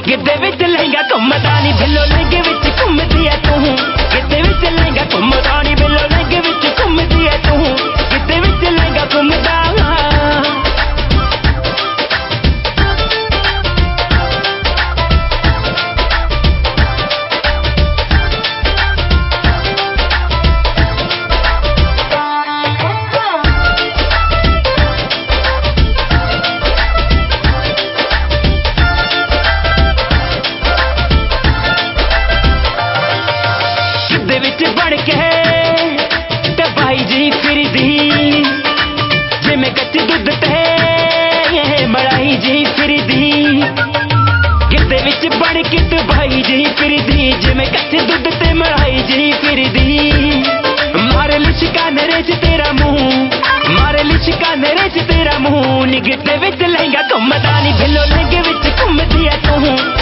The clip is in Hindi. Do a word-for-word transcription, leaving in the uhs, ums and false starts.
गिद्धे विच लहंगा घुमदा नी बिल्लो लहंगे विच घुमदी ऐ तू गिद्धे विच लहंगा घुमदा नी बिल्लो लहंगे विच घुमदी ऐ तू गिद्धे विच लहंगा घुमदा बन के ते भाई जी फिरदी जिमें कच्चे दुध ते मलाई जी फिरदी गिद्धे विच बन के ते भाई जी फिरदी जिमें कच्चे दुध ते मलाई जी फिरदी मारे लिशका नरे च तेरा मुंह मारे लिशका नरे च तेरा मुंह नी गिद्धे विच लहंगा घुमदा नी बिल्लो लहंगे विच घुमदी ऐ तू